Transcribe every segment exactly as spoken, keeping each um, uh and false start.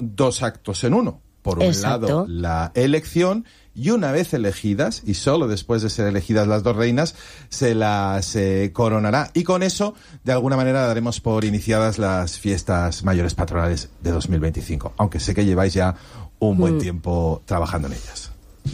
dos actos en uno. Por un Exacto. lado, la elección, y una vez elegidas, y solo después de ser elegidas las dos reinas, se las eh, coronará. Y con eso, de alguna manera, daremos por iniciadas las fiestas mayores patronales de dos mil veinticinco. Aunque sé que lleváis ya un buen mm. tiempo trabajando en ellas.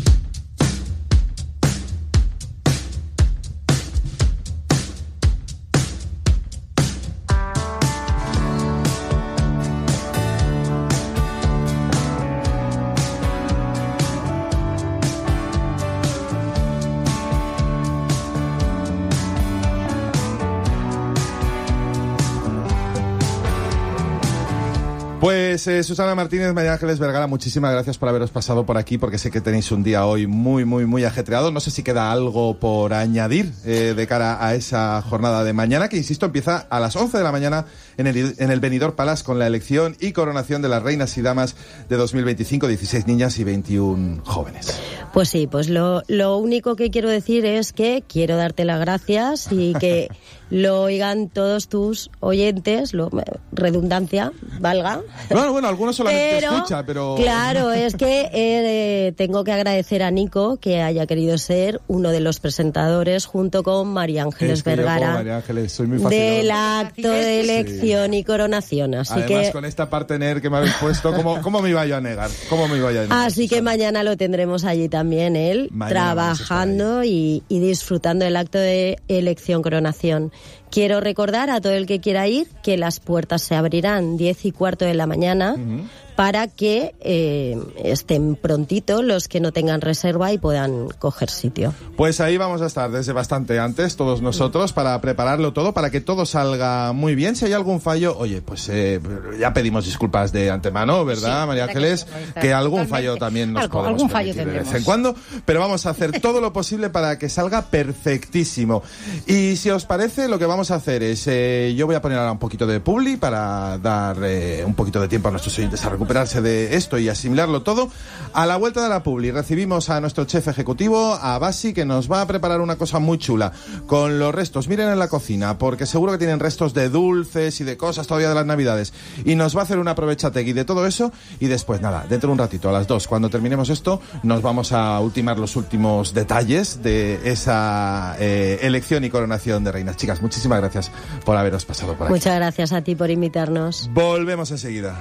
Pues eh, Susana Martínez, María Ángeles Vergara, muchísimas gracias por haberos pasado por aquí, porque sé que tenéis un día hoy muy, muy, muy ajetreado. No sé si queda algo por añadir eh, de cara a esa jornada de mañana, que, insisto, empieza a las once de la mañana en el, en el Benidorm Palace con la elección y coronación de las reinas y damas de dos mil veinticinco, dieciséis niñas y veintiún jóvenes. Pues sí, pues lo, lo único que quiero decir es que quiero darte las gracias y que lo oigan todos tus oyentes, lo, redundancia, valga. Bueno, bueno, algunos solamente pero, escucha, pero... Claro, es que eh, tengo que agradecer a Nico que haya querido ser uno de los presentadores junto con María Ángeles es que Vergara yo, María Ángeles, soy muy facilón. del acto de elección sí. y coronación. Así Además, que... con esta partener que me habéis puesto, ¿cómo, cómo me iba yo a negar? ¿Cómo me iba a negar? Así que mañana lo tendremos allí también, él, mañana trabajando y, y disfrutando del acto de elección-coronación. Quiero recordar a todo el que quiera ir que las puertas se abrirán diez y cuarto de la mañana uh-huh. para que eh, estén prontito los que no tengan reserva y puedan coger sitio. Pues ahí vamos a estar desde bastante antes, todos nosotros, para prepararlo todo, para que todo salga muy bien. Si hay algún fallo, oye, pues eh, ya pedimos disculpas de antemano, ¿verdad, sí, María Ángeles? Que, que algún fallo también nos Algo, podemos algún permitir fallo de vez en cuando, pero vamos a hacer todo lo posible para que salga perfectísimo. Y si os parece, lo que vamos a hacer es, eh, yo voy a poner ahora un poquito de publi para dar eh, un poquito de tiempo a nuestros oyentes a recuperarse de esto y asimilarlo todo. A la vuelta de la publi recibimos a nuestro chef ejecutivo, a Basi, que nos va a preparar una cosa muy chula con los restos. Miren en la cocina, porque seguro que tienen restos de dulces y de cosas todavía de las navidades, y nos va a hacer una aprovechategui de todo eso. Y después, nada, dentro de un ratito, a las dos, cuando terminemos esto, nos vamos a ultimar los últimos detalles de esa eh, elección y coronación de reinas. Chicas, muchísimas gracias por haberos pasado por aquí. Muchas gracias a ti por invitarnos. Volvemos enseguida.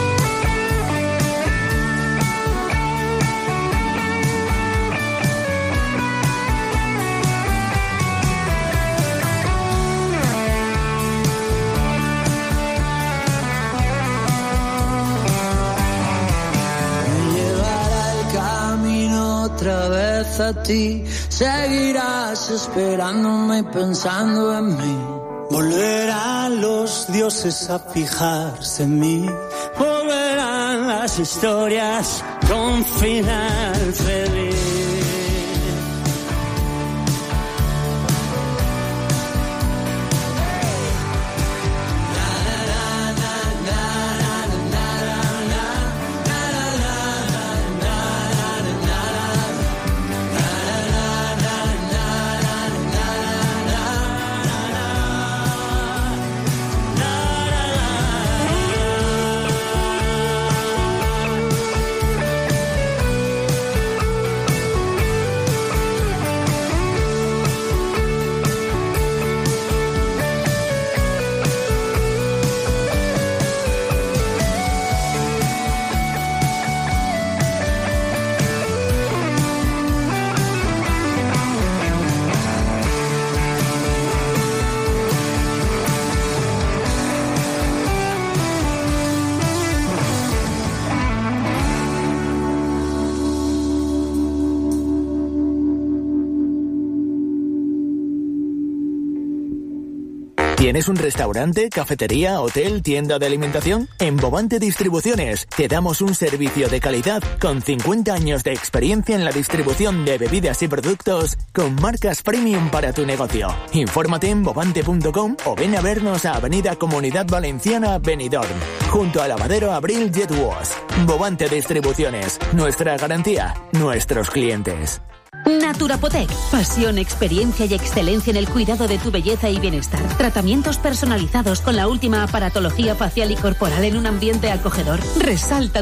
Otra vez a ti, seguirás esperándome y pensando en mí. Volverán los dioses a fijarse en mí. Volverán las historias con final feliz. ¿Tienes un restaurante, cafetería, hotel, tienda de alimentación? En Bovante Distribuciones te damos un servicio de calidad con cincuenta años de experiencia en la distribución de bebidas y productos con marcas premium para tu negocio. Infórmate en bovante punto com o ven a vernos a Avenida Comunidad Valenciana, Benidorm, junto al lavadero Abril Jet Wash. Bovante Distribuciones, nuestra garantía, nuestros clientes. Naturapotec. Pasión, experiencia y excelencia en el cuidado de tu belleza y bienestar. Tratamientos personalizados con la última aparatología facial y corporal en un ambiente acogedor. Resalta